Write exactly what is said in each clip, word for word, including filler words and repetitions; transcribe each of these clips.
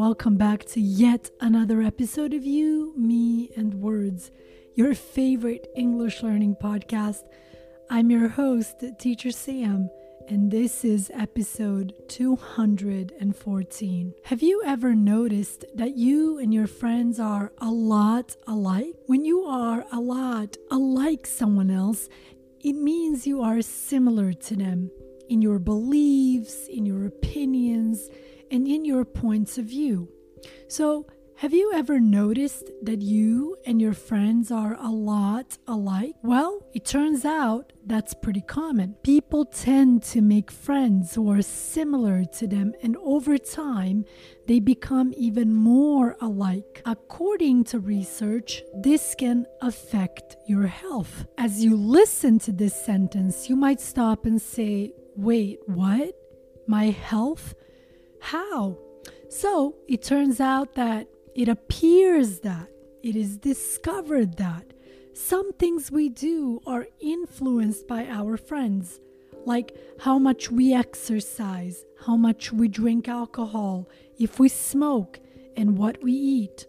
welcome back to yet another episode of You, Me, and Words, your favorite English learning podcast. I'm your host, Teacher Sam, and this is episode two hundred fourteen. Have you ever noticed that you and your friends are a lot alike? When you are a lot alike someone else, it means you are similar to them in your beliefs, in your opinions, and in your points of view. So, have you ever noticed that you and your friends are a lot alike? Well, it turns out that's pretty common. People tend to make friends who are similar to them, and over time, they become even more alike. According to research, this can affect your health. As you listen to this sentence, you might stop and say, wait, what? My health? How? So it turns out that it appears that it is discovered that some things we do are influenced by our friends, like how much we exercise, how much we drink alcohol, if we smoke, and what we eat.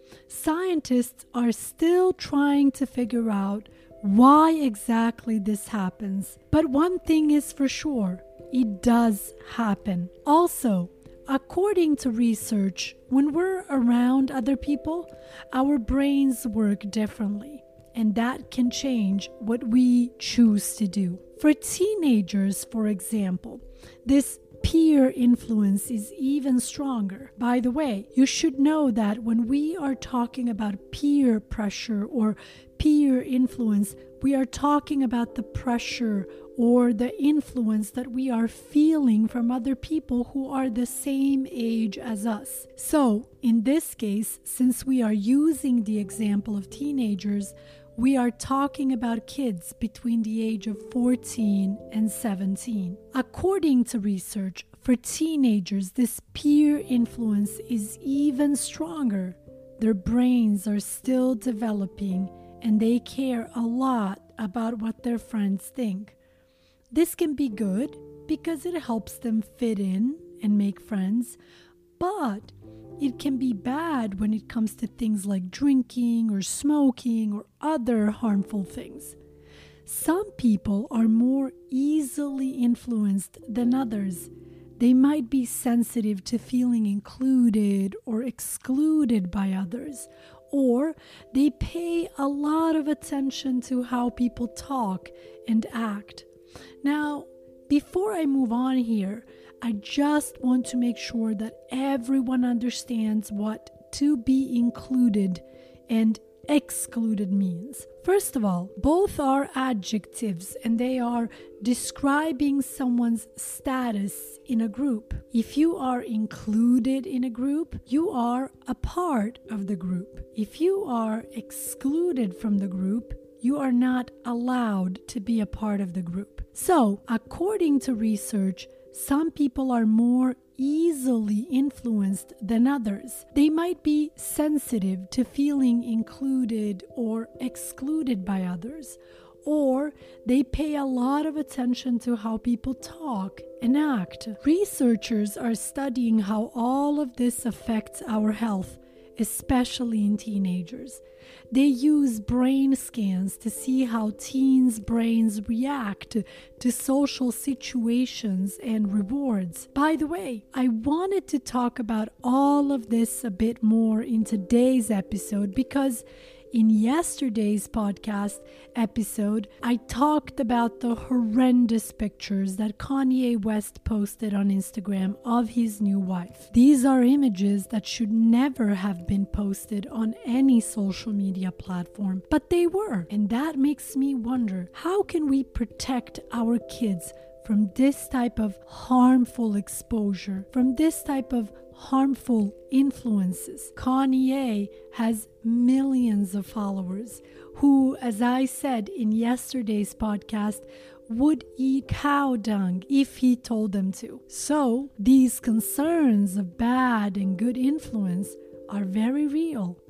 Scientists are still trying to figure out why exactly this happens. But one thing is for sure, it does happen. Also, according to research, when we're around other people, our brains work differently, and that can change what we choose to do. For teenagers, for example, this peer influence is even stronger. By the way, you should know that when we are talking about peer pressure or peer influence, we are talking about the pressure or the influence that we are feeling from other people who are the same age as us. So, in this case, since we are using the example of teenagers, we are talking about kids between the age of fourteen and seventeen. According to research, for teenagers, this peer influence is even stronger. Their brains are still developing, and they care a lot about what their friends think. This can be good because it helps them fit in and make friends, but it can be bad when it comes to things like drinking or smoking or other harmful things. Some people are more easily influenced than others. They might be sensitive to feeling included or excluded by others, or they pay a lot of attention to how people talk and act. Now, before I move on here, I just want to make sure that everyone understands what to be included and excluded means. First of all, both are adjectives and they are describing someone's status in a group. If you are included in a group, you are a part of the group. If you are excluded from the group, you are not allowed to be a part of the group. So, according to research, some people are more easily influenced than others. They might be sensitive to feeling included or excluded by others, or they pay a lot of attention to how people talk and act. Researchers are studying how all of this affects our health, especially in teenagers. They use brain scans to see how teens' brains react to social situations and rewards. By the way, I wanted to talk about all of this a bit more in today's episode because in yesterday's podcast episode, I talked about the horrendous pictures that Kanye West posted on Instagram of his new wife. These are images that should never have been posted on any social media platform, but they were. And that makes me wonder, how can we protect our kids from this type of harmful exposure, from this type of harmful influences? Kanye has millions of followers who, as I said in yesterday's podcast, would eat cow dung if he told them to. So these concerns of bad and good influence are very real.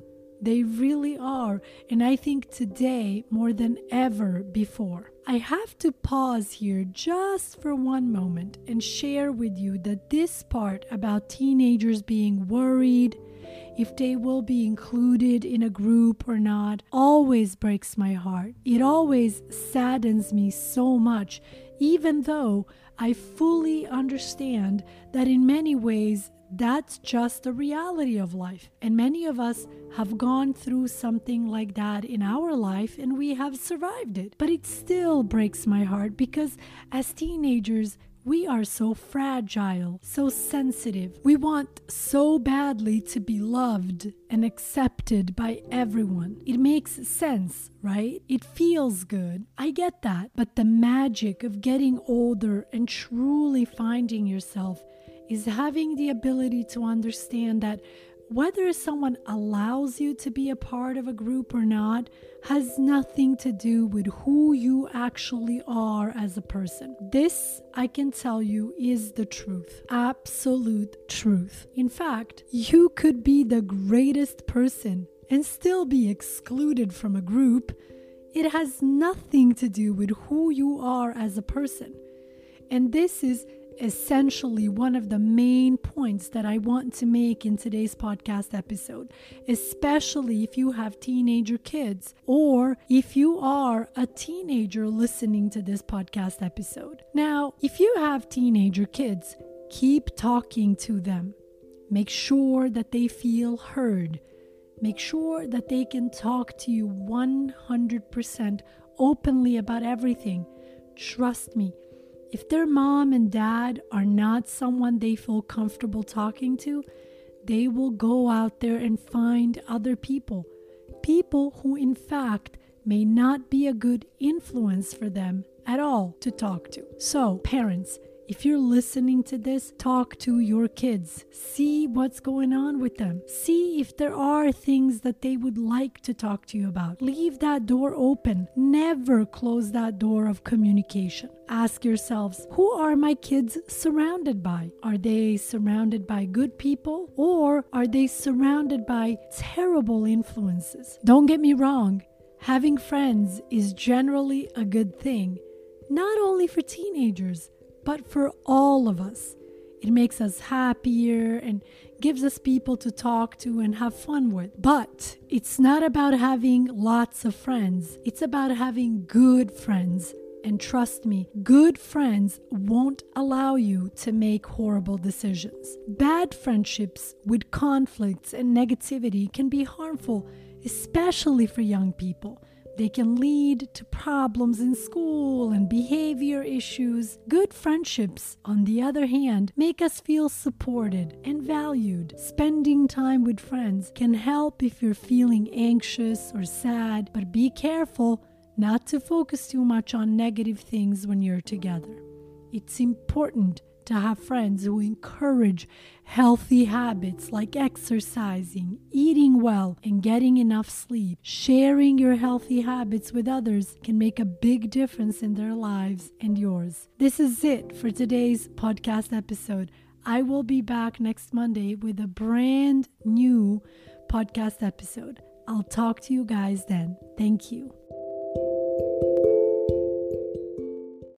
They really are. And I think today more than ever before. I have to pause here just for one moment and share with you that this part about teenagers being worried if they will be included in a group or not always breaks my heart. It always saddens me so much, even though I fully understand that in many ways that's just the reality of life. And many of us have gone through something like that in our life and we have survived it. But it still breaks my heart because as teenagers, we are so fragile, so sensitive. We want so badly to be loved and accepted by everyone. It makes sense, right? It feels good. I get that. But the magic of getting older and truly finding yourself is having the ability to understand that whether someone allows you to be a part of a group or not has nothing to do with who you actually are as a person. This, I can tell you, is the truth. Absolute truth. In fact, you could be the greatest person and still be excluded from a group. It has nothing to do with who you are as a person. And this is essentially one of the main points that I want to make in today's podcast episode, especially if you have teenager kids or if you are a teenager listening to this podcast episode. Now, if you have teenager kids, keep talking to them. Make sure that they feel heard. Make sure that they can talk to you one hundred percent openly about everything. Trust me. If their mom and dad are not someone they feel comfortable talking to, they will go out there and find other people. People who, in fact, may not be a good influence for them at all to talk to. So, parents, if you're listening to this, talk to your kids. See what's going on with them. See if there are things that they would like to talk to you about. Leave that door open. Never close that door of communication. Ask yourselves, who are my kids surrounded by? Are they surrounded by good people or are they surrounded by terrible influences? Don't get me wrong. Having friends is generally a good thing, not only for teenagers, but for all of us. It makes us happier and gives us people to talk to and have fun with. But it's not about having lots of friends. It's about having good friends. And trust me, good friends won't allow you to make horrible decisions. Bad friendships with conflicts and negativity can be harmful, especially for young people. They can lead to problems in school and behavior issues. Good friendships, on the other hand, make us feel supported and valued. Spending time with friends can help if you're feeling anxious or sad, but be careful not to focus too much on negative things when you're together. It's important to have friends who encourage healthy habits like exercising, eating well, and getting enough sleep. Sharing your healthy habits with others can make a big difference in their lives and yours. This is it for today's podcast episode. I will be back next Monday with a brand new podcast episode. I'll talk to you guys then. Thank you.